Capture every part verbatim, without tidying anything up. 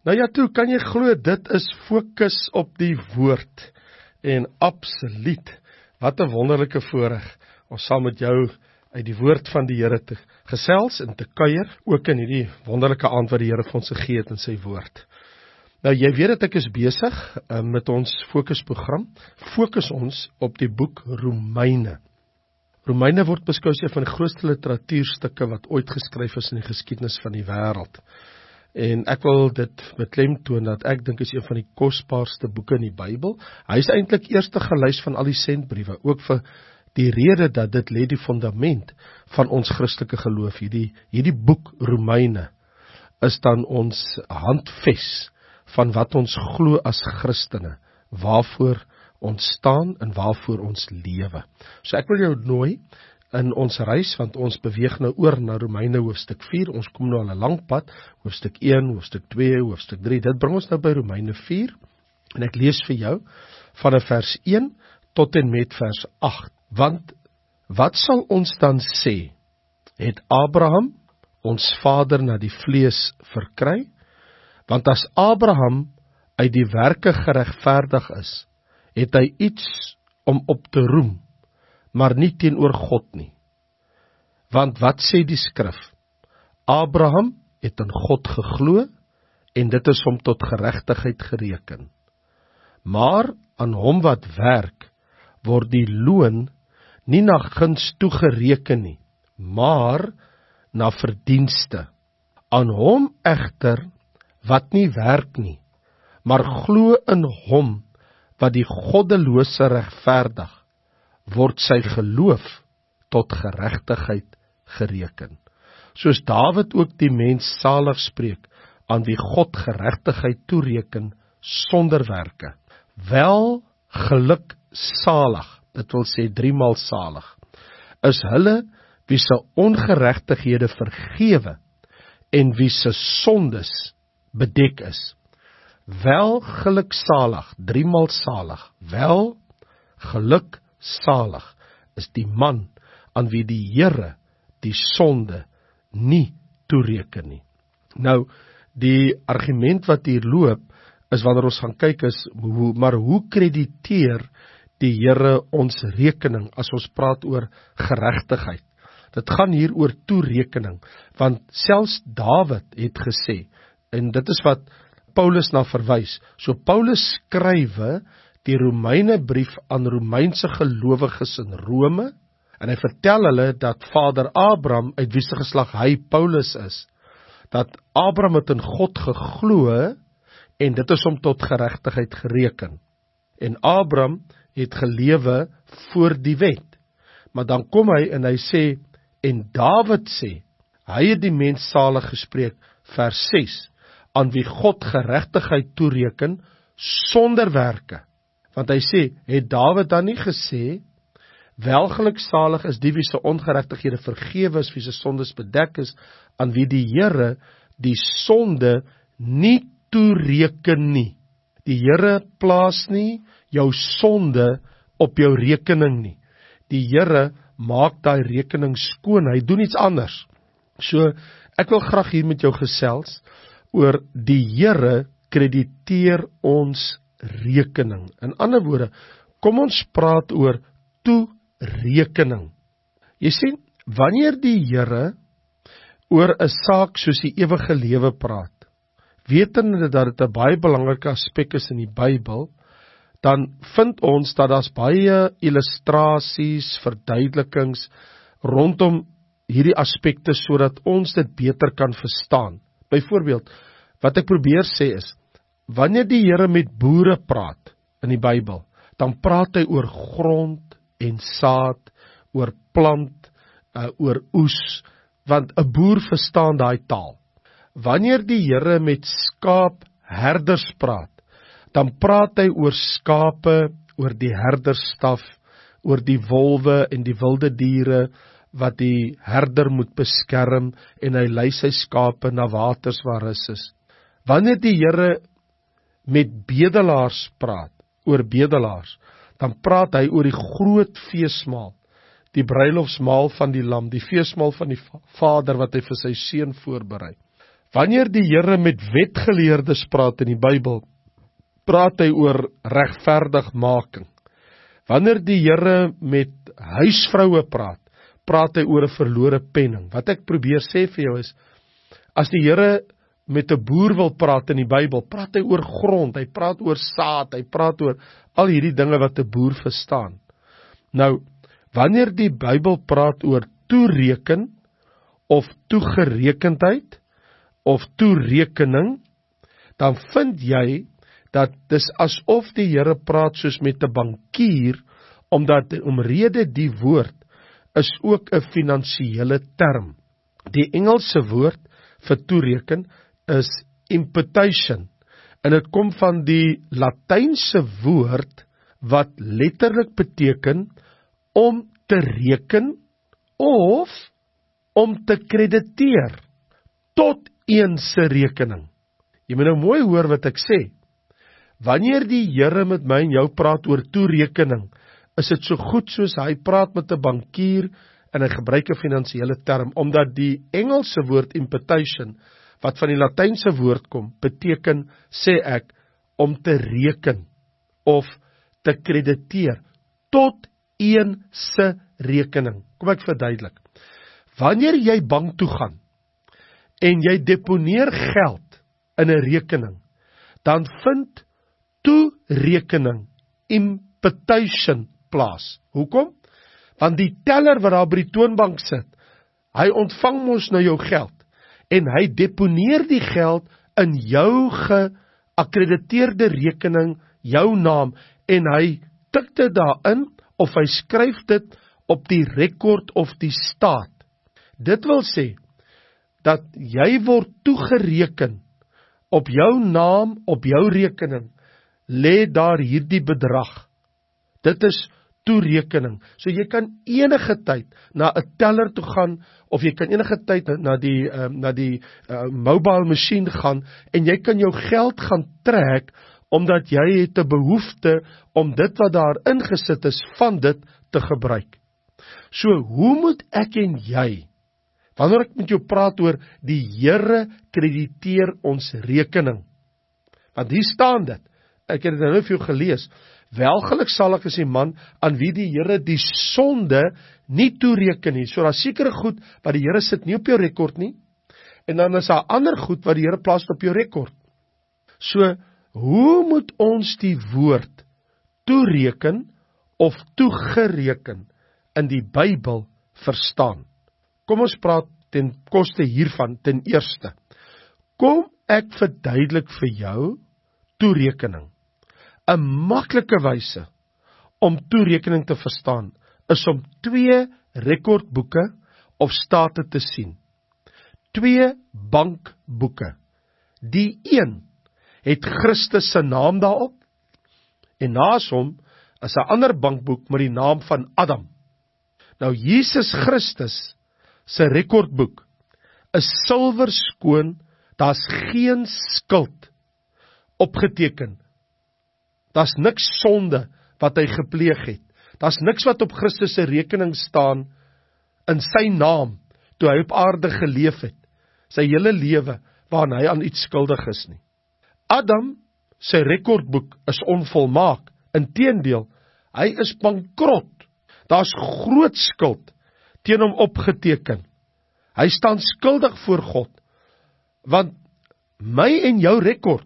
Nou ja toe, kan jy glo, dit is fokus op die woord, en absoluut, wat 'n wonderlike voorreg, om saam met jou uit die woord van die Here te gesels en te kuier, ook in hierdie wonderlike aand wat die Here vir ons gegee het in sy woord. Nou jy weet dat ek is besig uh, met ons fokusprogram, fokus ons op die boek Romeine. Romeine word beskou as een van die grootste literatuurstukke wat ooit geskryf is in die geskiedenis van die wêreld. En ek wil dit beklemtoon dat ek dink is een van die kosbaarste boeke in die Bybel. Hy is eintlik eerste gelys van al die sendbriewe, ook vir die rede dat dit lê die fundament van ons Christelike geloof. Hierdie, hierdie boek Romeine is dan ons handves van wat ons glo as Christene, waarvoor ons staan en waarvoor ons lewe. So ek wil jou nooi in ons reis, want ons beweeg nou oor na Romeine hoofstuk vier, ons kom nou al 'n lang pad, hoofstuk een, hoofstuk twee, hoofstuk drie, dit bring ons nou by Romeine vier, en ek lees vir jou van vers een tot en met vers agt, want wat sal ons dan sê? Het Abraham ons vader na die vlees verkry? Want as Abraham uit die werke geregverdig is, het hy iets om op te roem, maar nie teenoor God nie. Want wat sê die skrif? Abraham het in God geglo, en dit is hom tot geregtigheid gereken. Maar aan hom wat werk, word die loon nie na guns toegereken nie, maar na verdienste. Aan hom egter, wat nie werk nie, maar glo in hom, wat die goddelose regverdig, word sy geloof tot geregtigheid gereken. Soos Dawid ook die mens salig spreek, aan wie God geregtigheid toereken, sonder werke. Wel geluksalig, dit wil sê driemaal salig, is hulle wie se ongeregtighede vergewe, en wie se sondes bedek is. Wel geluksalig, driemaal salig, wel geluksalig is die man aan wie die Here die sonde nie toereken nie. Nou, die argument wat hier loop, is wanneer ons gaan kyk is, hoe, maar hoe krediteer die Here ons rekening as ons praat oor geregtigheid? Dit gaan hier oor toerekening, want selfs Dawid het gesê, en dit is wat Paulus na verwys, so Paulus skrywe die Romeine brief aan Romeinse gelowiges in Rome, en hy vertel hulle dat vader Abraham, uit wie se geslag hy Paulus is, dat Abraham het in God geglo, en dit is hom tot geregtigheid gereken. En Abraham het gelewe voor die wet. Maar dan kom hy en hy sê, en Dawid sê, hy het die mens salig gespreek, vers ses, aan wie God geregtigheid toereken, sonder werke. Want hy sê, het Dawid dan nie gesê, welgeluksalig is die wie se ongeregtighede vergewe is, wie se sondes bedek is, aan wie die Here die sonde nie toereken nie. Die Here plaas nie jou sonde op jou rekening nie. Die Here maak daai rekening skoon, hy doen iets anders. So, ek wil graag hier met jou gesels oor die Here krediteer ons rekening. In ander woorde, kom ons praat oor toerekening. Jy sien, wanneer die Here oor 'n saak soos die ewige lewe praat, wetende dat dit 'n baie belangrike aspek is in die Bybel, dan vind ons dat daar's baie illustrasies, verduidelikings rondom hierdie aspekte sodat ons dit beter kan verstaan. Byvoorbeeld, wat ek probeer sê is, wanneer die Here met boere praat in die Bybel, dan praat hy oor grond en saad, oor plant, uh, oor oes, want 'n boer verstaan daai taal. Wanneer die Here met skaapherders praat, dan praat hy oor skape, oor die herderstaf, oor die wolwe en die wilde diere, wat die herder moet beskerm, en hy lei sy skape na waters waar rus is. Wanneer die Here met bedelaars praat, oor bedelaars, dan praat hy oor die groot feesmaal, die bruilofsmaal van die lam, die feesmaal van die vader wat hy vir sy seun voorberei. Wanneer die Here met wetgeleerdes praat in die Bybel, praat hy oor regverdigmaking. Wanneer die Here met huisvroue praat, praat hy oor 'n verlore penning. Wat ek probeer sê vir jou is, as die Here met 'n boer wil praat in die Bybel, praat hy oor grond, hy praat oor saad, hy praat oor al hierdie dinge wat 'n boer verstaan. Nou, wanneer die Bybel praat oor toereken, of toegerekendheid, of toerekening, dan vind jy dat dis asof die Here praat soos met 'n bankier, omdat omrede die woord is ook 'n finansiële term. Die Engelse woord vir toereken is imputation, en dit kom van die Latynse woord wat letterlik beteken om te reken of om te krediteer tot een se rekening. Jy moet nou mooi hoor wat ek sê. Wanneer die Here met my en jou praat oor toerekening, is dit so goed soos hy praat met 'n bankier en hy gebruik 'n finansiële term, omdat die Engelse woord imputation, wat van die Latynse woord kom, beteken, sê ek, om te reken of te krediteer tot een se rekening. Kom ek verduidelik. Wanneer jy bank toe gaan en jy deponeer geld in 'n rekening, dan vind toerekening, imputation, plaas. Hoekom? Want die teller wat daar by die toonbank sit, hy ontvang mos nou jou geld, en hy deponeer die geld in jou geakkrediteerde rekening, jou naam, en hy tik dit daarin, of hy skryf dit op die rekord of die staat. Dit wil sê, dat jy word toegereken, op jou naam, op jou rekening, lê daar hierdie bedrag. Dit is toerekening. So jy kan enige tyd na 'n teller toe gaan, of jy kan enige tyd na die, uh, na die uh, mobile machine gaan, en jy kan jou geld gaan trek, omdat jy het 'n behoefte om dit wat daar ingesit is, van dit te gebruik. So, hoe moet ek en jy, wanneer ek met jou praat oor die Here krediteer ons rekening? Want hier staan dit, ek het dit nou vir jou gelees, welgeluk salig is die man aan wie die Here die sonde nie toereken nie. So daar sekere goed wat die Here sit nie op jou rekord nie, en dan is daar ander goed wat die Here plaas op jou rekord. So, hoe moet ons die woord toereken of toegereken in die Bybel verstaan? Kom ons praat ten koste hiervan ten eerste. Kom ek verduidelik vir jou toerekening. 'n Maklike wyse om toerekening te verstaan is om twee rekordboeke of state te sien. Twee bankboeke. Die een het Christus se naam daarop, en naas hom is 'n ander bankboek met die naam van Adam. Nou Jesus Christus se rekordboek is silwer skoon, daar's geen skuld opgeteken. Daar's niks sonde wat hy gepleeg het. Daar's niks wat op Christus se rekening staan in sy naam toe hy op aarde geleef het, sy hele lewe waarin hy aan iets skuldig is nie. Adam sy rekordboek is onvolmaak, inteendeel, hy is bankrot. Daar's groot skuld teen hom opgeteken. Hy staan skuldig voor God, want my en jou rekord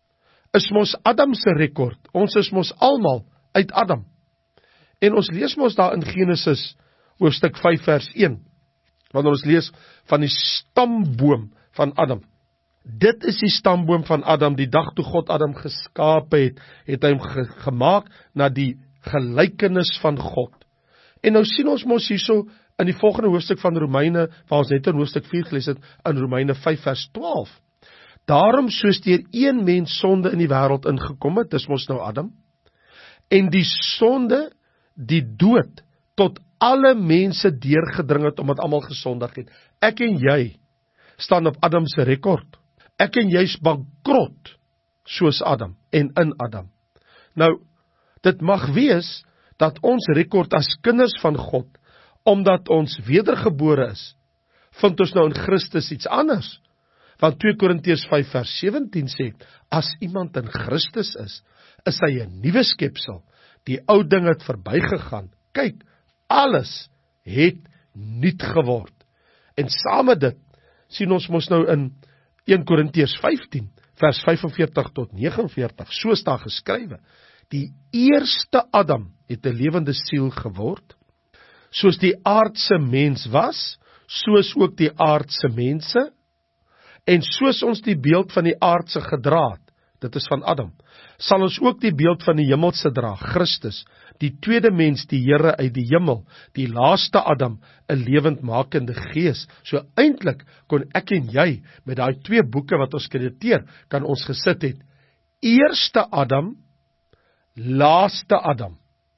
is mos Adam se rekord. Ons is mos almal uit Adam. En ons lees mos daar in Genesis hoofstuk vyf vers een, wanneer ons lees van die stamboom van Adam. Dit is die stamboom van Adam, die dag toe God Adam geskape het, het hy hom ge gemaak na die gelykenis van God. En nou sien ons mos hierso in die volgende hoofstuk van Romeine, waar ons net in hoofstuk vier gelees het, in Romeine vyf vers twaalf. Daarom soos deur een mens sonde in die wêreld ingekom het, dis mos nou Adam, en die sonde, die dood, tot alle mense deurgedring het, omdat almal gesondig het. Ek en jy staan op Adam se rekord. Ek en jy is bankrot, soos Adam, en in Adam. Nou, dit mag wees, dat ons rekord as kinders van God, omdat ons wedergebore is, vind ons nou in Christus iets anders. Want twee Korintiërs vyf vers sewentien sê, as iemand in Christus is, is hy 'n nuwe skepsel. Die ou ding het verbygegaan. Kyk, alles het nuut geword. En saam met dit sien ons mos nou in een Korintiërs vyftien vers vyf en veertig tot nege en veertig, so staan geskrywe: die eerste Adam het 'n lewende siel geword, soos die aardse mens was, soos ook die aardse mense, en soos ons die beeld van die aardse gedra het, dit is van Adam, sal ons ook die beeld van die hemelse dra, Christus, die tweede mens, die Here uit die hemel, die laaste Adam, 'n lewendmakende gees. So eintlik kon ek en jy met daai twee boeke wat ons krediteer, kan ons gesit het, eerste Adam, laaste Adam,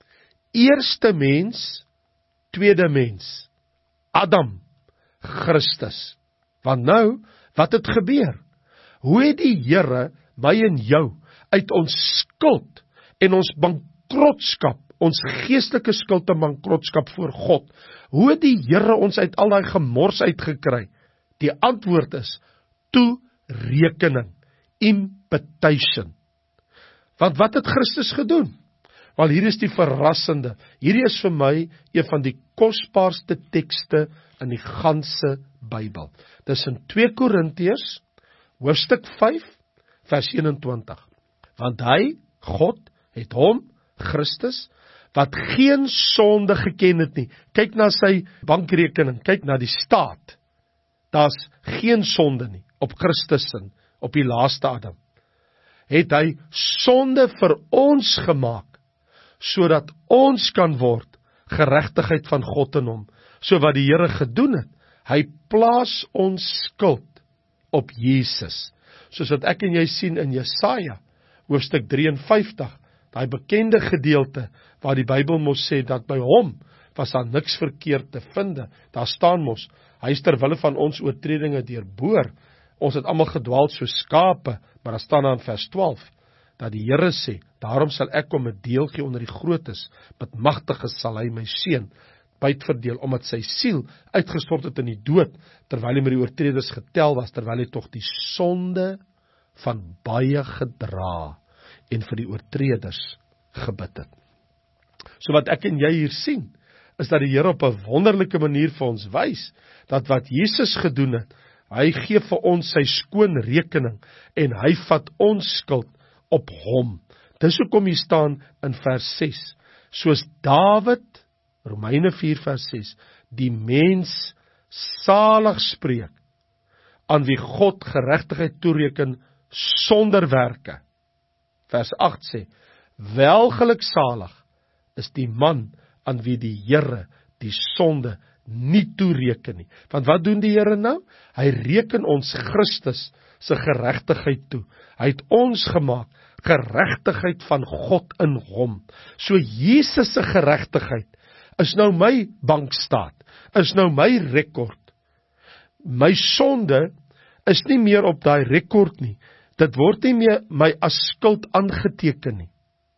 eerste mens, tweede mens, Adam, Christus. Want nou, wat het gebeur? Hoe het die Here my en jou uit ons skuld en ons bankrotskap, ons geestelike skuld en bankrotskap voor God, hoe het die Here ons uit al daai gemors uitgekry? Die antwoord is toerekening, imputation. Want wat het Christus gedoen? Wel, hier is die verrassende. Hierdie is vir my een van die kosbaarste tekste in die ganse Bybel. Dis in twee Korintiërs, hoofstuk vyf, vers eenentwintig. Want hy, God, het hom, Christus, wat geen sonde geken het nie. Kyk na sy bankrekening, kyk na die staat. Daar's geen sonde nie, op Christus sin, op die laaste Adam. Het hy sonde vir ons gemaak, sodat ons kan word geregtigheid van God in hom. So wat die Here gedoen het, hy plaas ons skuld op Jesus. Soos wat ek en jy sien in Jesaja, hoofstuk drie en vyftig, daai bekende gedeelte, waar die Bybel mos sê, dat by hom was daar niks verkeerd te vind. Daar staan mos, hy is ter wille van ons oortredinge deurboor. Ons het almal gedwaal so skape, maar daar staan daar in vers twaalf, dat die Here sê, daarom sal ek hom 'n deel gee onder die grootes, met magtiges sal hy my seën bytverdeel, omdat sy siel uitgestort het in die dood, terwyl hy met die oortreders getel was, terwyl hy tog die sonde van baie gedra en vir die oortreders gebid het. So wat ek en jy hier sien, is dat die Here op 'n wonderlike manier vir ons wys, dat wat Jesus gedoen het, hy gee vir ons sy skoon rekening, en hy vat ons skuld op hom. Dis hoekom hier staan in vers ses, soos Dawid, Romeine vier vers ses, die mens salig spreek, aan wie God geregtigheid toereken sonder werke. Vers agt sê, welgeluksalig is die man aan wie die Here die sonde nie toereken nie. Want wat doen die Here nou? Hy reken ons Christus se geregtigheid toe. Hy het ons gemaak geregtigheid van God in hom. So Jesus se geregtigheid is nou my bankstaat, is nou my rekord. My sonde is nie meer op daai rekord nie. Dit word nie meer my as skuld aangeteken nie.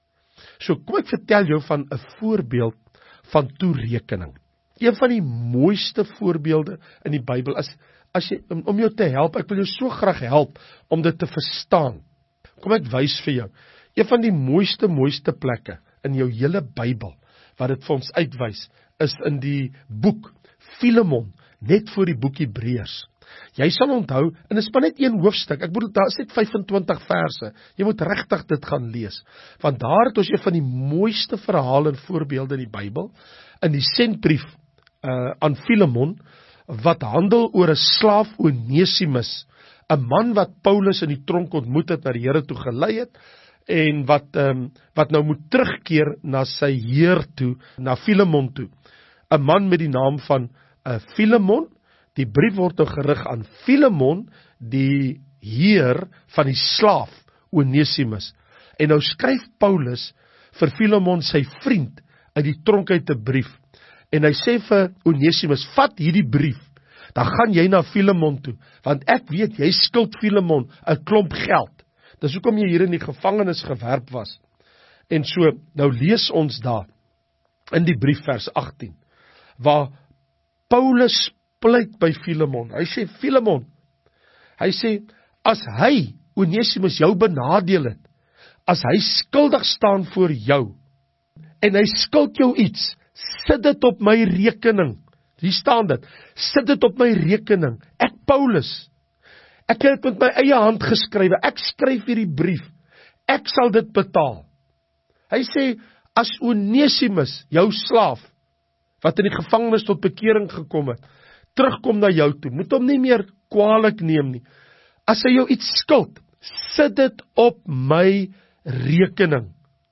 So kom ek vertel jou van 'n voorbeeld van toerekening. Een van die mooiste voorbeelde in die Bybel is, as jy, om jou te help, ek wil jou so graag help om dit te verstaan. Kom ek wys vir jou. Een van die mooiste, mooiste plekke in jou hele Bybel, wat dit vir ons uitwys, is in die boek Filemon, net voor die boek Hebreërs. Jy sal onthou, en dit is maar net een hoofstuk, ek bedoel, daar is net vyf-en-twintig verse, jy moet regtig dit gaan lees, want daar het ons een van die mooiste verhale en voorbeelde in die Bybel, in die sendbrief uh, aan Filemon, wat handel oor 'n slaaf Onesimus, 'n man wat Paulus in die tronk ontmoet het, na die Here toe gelei het, en wat, um, wat nou moet terugkeer na sy heer toe, na Filemon toe. 'n Man met die naam van uh, Filemon. Die brief word nou gerig aan Filemon, die heer van die slaaf Onesimus. En nou skryf Paulus vir Filemon, sy vriend, uit die tronk uit 'n brief. En hy sê vir Onesimus, vat hierdie brief, dan gaan jy na Filemon toe, want ek weet, jy skuld Filemon 'n klomp geld. Dis hoekom jy hier in die gevangenis gewerp was. En so, nou lees ons daar, in die brief vers agttien, waar Paulus pleit by Filemon. Hy sê, Filemon, Hy sê, as hy, Onesimus, jou benadeel het, as hy skuldig staan voor jou, en hy skuld jou iets, sit dit op my rekening. Hier staan dit, sit dit op my rekening. Ek, Paulus, ek het dit met my eie hand geskrywe, ek skryf hierdie brief, ek sal dit betaal. Hy sê, as Onesimus, jou slaaf, wat in die gevangenis tot bekering gekom het, terugkom na jou toe, moet hom nie meer kwaadlik neem nie. As hy jou iets skuld, sit dit op my rekening.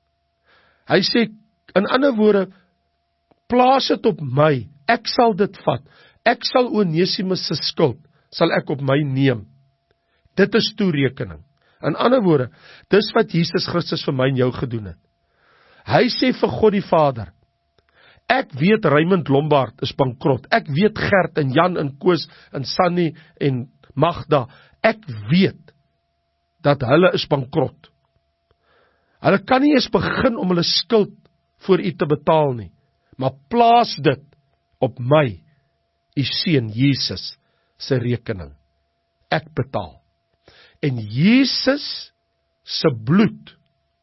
Hy sê, in ander woorde, plaas dit op my, ek sal dit vat, ek sal Onesimus se skuld, sal ek op my neem. Dit is toerekening. In ander woorde, dis wat Jesus Christus vir my en jou gedoen het. Hy sê vir God die Vader, ek weet Raymond Lombard is bankrot, ek weet Gert en Jan en Koos en Sannie en Magda, ek weet dat hulle is bankrot. Hulle kan nie eens begin om hulle skuld voor u te betaal nie, maar plaas dit op my, u seun Jesus se rekening. Ek betaal. En Jesus se bloed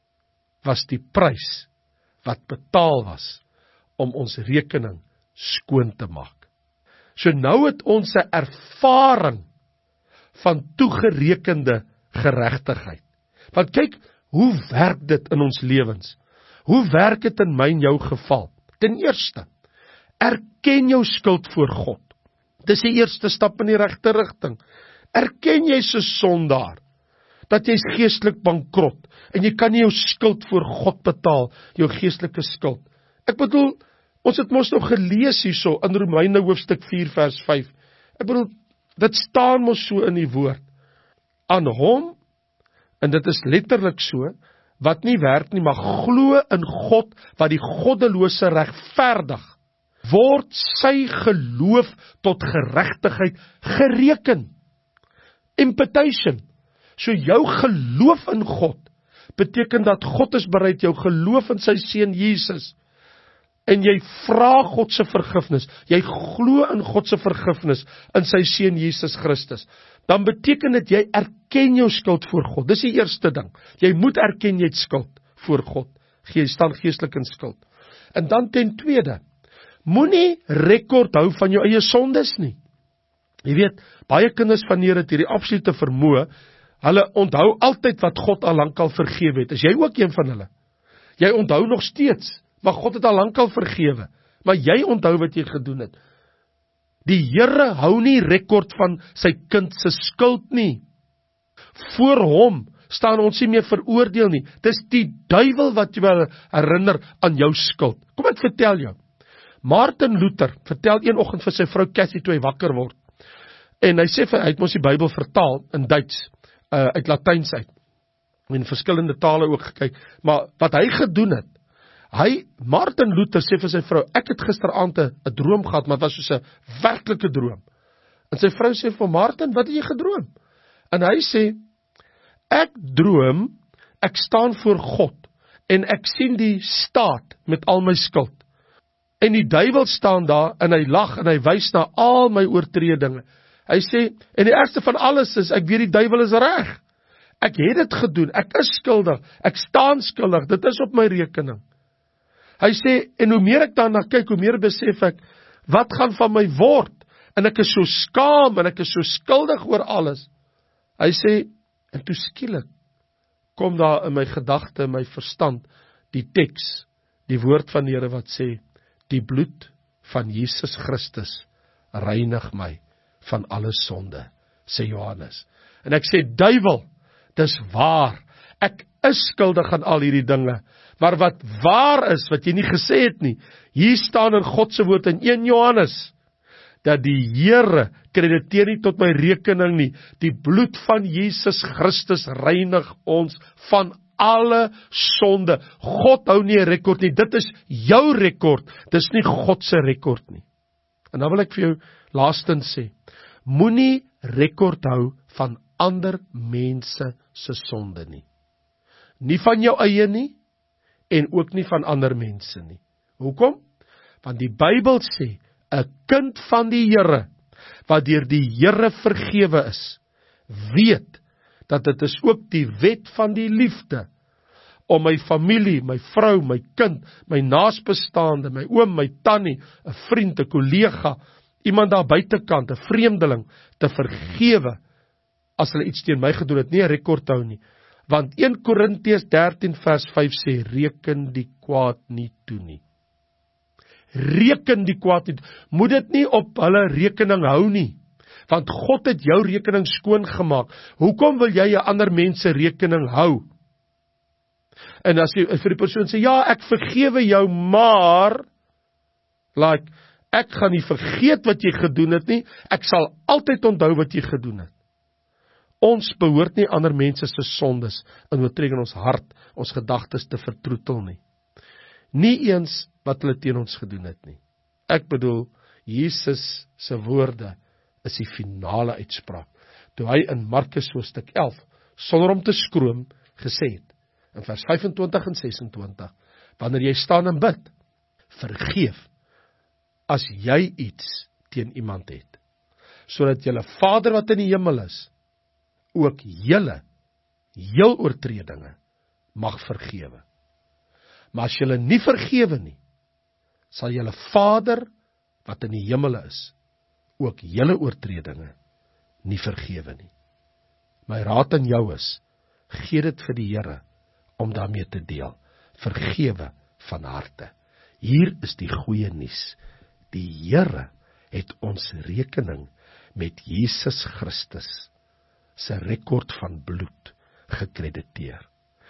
was die prys wat betaal was om ons rekening skoon te maak. So nou het ons 'n ervaring van toegerekende geregtigheid. Want kyk, hoe werk dit in ons lewens? Hoe werk dit in my en jou geval? Ten eerste, erken jou skuld voor God. Dis die eerste stap in die regte rigting. Erken jy so sondaar, dat jy geestelik bankrot, en jy kan nie jou skuld voor God betaal, jou geestelike skuld. Ek bedoel, ons het mos nog gelees hierso, in Romeine hoofstuk vier vers vyf. Ek bedoel, dit staan mos so in die woord. Aan hom, en dit is letterlik so, wat nie werk nie, maar glo in God, wat die goddelose regverdig, word sy geloof tot geregtigheid gereken. Imputation. So jou geloof in God, beteken dat God is bereid jou geloof in sy seun Jesus, en jy vra God se vergifnis, jy glo in God se vergifnis, in sy seun Jesus Christus, dan beteken dit jy erken jou skuld voor God. Dis die eerste ding. Jy moet erken jy het skuld voor God. Jy staan geestelik in skuld. En dan ten tweede, moenie rekord hou van jou eie sondes nie. Jy weet, baie kinders van Here het hierdie absolute vermoë, hulle onthou altyd wat God al lankal vergewe het. Is jy ook een van hulle? Jy onthou nog steeds, maar God het al lankal vergewe. Maar jy onthou wat jy gedoen het. Die Here hou nie rekord van sy kind se skuld nie. Voor hom staan ons nie meer veroordeel nie. Dis die duiwel wat jou herinner aan jou skuld. Kom ek vertel jou. Martin Luther vertel een oggend vir sy vrou Cassie toe hy wakker word. En hy sê vir, hy het mos die Bybel vertaal in Duits, uh, uit Latyns uit. En verskillende tale ook gekyk. Maar wat hy gedoen het, Hy, Martin Luther sê vir sy vrou, ek het gisteraand 'n droom gehad, maar het was soos 'n werklike droom. En sy vrou sê vir Martin, wat het jy gedroom? En hy sê, ek droom, ek staan voor God, en ek sien die staat met al my skuld. En die duiwel staan daar, en hy lag, en hy wys na al my oortredinge. Hy sê, en die ergste van alles is, ek weet die duiwel is reg. Ek het dit gedoen, ek is skuldig, ek staan skuldig, dit is op my rekening. Hy sê, en hoe meer ek daarna kyk, hoe meer besef ek, wat gaan van my word? En ek is so skaam, en ek is so skuldig oor alles. Hy sê, en toe skielik, kom daar in my gedagte, in my verstand, die teks, die woord van die Here wat sê, die bloed van Jesus Christus reinig my van alle sonde, sê Johannes. En ek sê, duiwel, dis waar, ek is skuldig aan al hierdie dinge, maar wat waar is, wat jy nie gesê het nie, hier staan in God se woord in een Johannes, dat die Here krediteer nie tot my rekening nie, die bloed van Jesus Christus reinig ons van alle sonde. God hou nie 'n rekord nie, dit is jou rekord, dis nie God se rekord nie. En dan wil ek vir jou laastens sê, moenie rekord hou van ander mense se sonde nie. Nie van jou eie nie, en ook nie van ander mense nie. Hoekom? Want die Bybel sê, 'n kind van die Here, wat deur die Here vergewe is, weet dat dit is ook die wet van die liefde om my familie, my vrou, my kind, my naasbestaande, my oom, my tannie, 'n vriend, 'n kollega, iemand daar buitekant, 'n vreemdeling, te vergewe as hulle iets teen my gedoen het, nie 'n rekord hou nie. Want Eerste Korintiërs dertien vers vyf sê, reken die kwaad nie toe nie. Reken die kwaad nie, moet dit nie op hulle rekening hou nie. Want God het jou rekening skoon gemaak. Hoekom wil jy 'n ander mens se rekening hou? En as jy vir die persoon sê, ja, ek vergewe jou, maar, like, ek gaan nie vergeet wat jy gedoen het nie, ek sal altyd onthou wat jy gedoen het. Ons behoort nie ander mense se sondes in oortreding in ons hart, ons gedagtes te vertroetel nie. Nie eens wat hulle teen ons gedoen het nie. Ek bedoel, Jesus se woorde is die finale uitspraak. Toe hy in Markus hoofstuk elf, sonder om te skroom, gesê het, in vers vyf-en-twintig en ses-en-twintig, wanneer jy staan en bid, vergeef as jy iets teen iemand het, sodat julle Vader wat in die hemel is, ook julle heel oortredinge mag vergewe. Maar as julle nie vergewe nie, sal julle Vader wat in die hemel is, ook julle oortredinge nie vergewe nie. My raad aan jou is, gee dit vir die Here om daarmee te deel. Vergewe van harte. Hier is die goeie nuus. Die Here het ons rekening met Jesus Christus se rekord van bloed gekrediteer.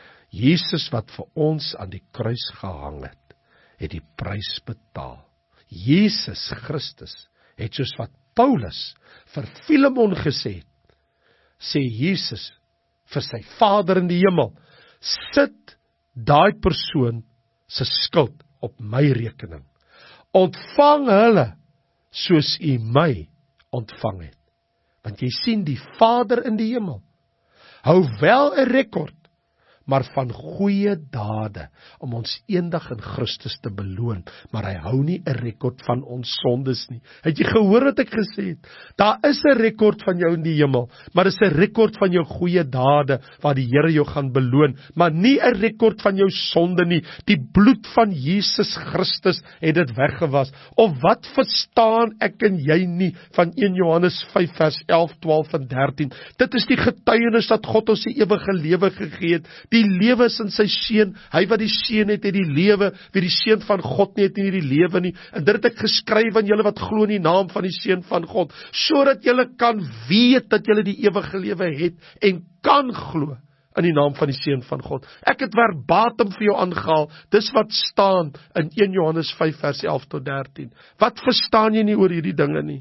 Jesus wat vir ons aan die kruis gehang het, het die prys betaal. Jesus Christus het, soos wat Paulus vir Filemon gesê het, sê Jesus vir sy Vader in die hemel, sit daai persoon se skuld op my rekening. Ontvang hulle soos u my ontvang het. Want jy sien, die Vader in die hemel hou wel 'n rekord, maar van goeie dade, om ons eendag in Christus te beloon, maar hy hou nie 'n rekord van ons sondes nie. Het jy gehoor wat ek gesê het? Daar is 'n rekord van jou in die hemel, maar dis 'n rekord van jou goeie dade, waar die Here jou gaan beloon, maar nie 'n rekord van jou sonde nie. Die bloed van Jesus Christus het dit weggewas. Of wat verstaan ek en jy nie van Eerste Johannes vyf vers elf, twaalf en dertien? Dit is die getuienis dat God ons die ewige lewe gegee het. Die lewe is in sy seun, hy wat die seun het, het die lewe, wie die seun van God nie het nie die lewe nie, en dit het ek geskryf aan julle wat glo in die naam van die seun van God, sodat julle kan weet dat julle die ewige lewe het, en kan glo in die naam van die seun van God. Ek het verbatim vir jou aangehaal, dis wat staan in Eerste Johannes vyf vers elf tot dertien. Wat verstaan jy nie oor hierdie dinge nie?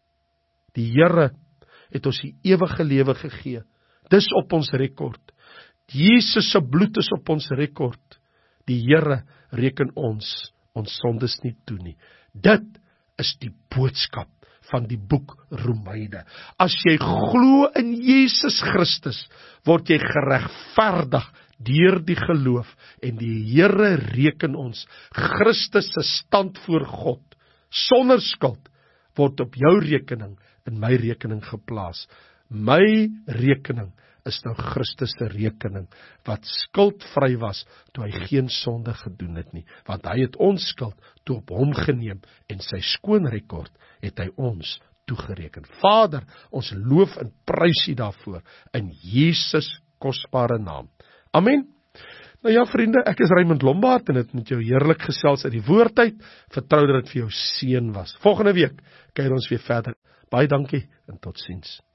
Die Here het ons die ewige lewe gegee, dis op ons rekord. Jesus se bloed is op ons rekord. Die Here reken ons, ons sondes nie toe nie. Dit is die boodskap van die boek Romeine. As jy glo in Jesus Christus, word jy geregverdig deur die geloof, en die Here reken ons, Christus se stand voor God, sonder skuld, word op jou rekening, in my rekening geplaas. My rekening is nou Christus se rekening, wat skuldvry was, toe hy geen sonde gedoen het nie, want hy het ons skuld toe op hom geneem, en sy skoon rekord het hy ons toegereken. Vader, ons loof en prys U daarvoor, in Jesus kosbare naam. Amen. Nou ja, vriende, ek is Raymond Lombard, en het met jou heerlik gesels uit die woord uit, vertrou dat dit vir jou seën was. Volgende week kuier ons weer verder. Baie dankie, en tot ziens.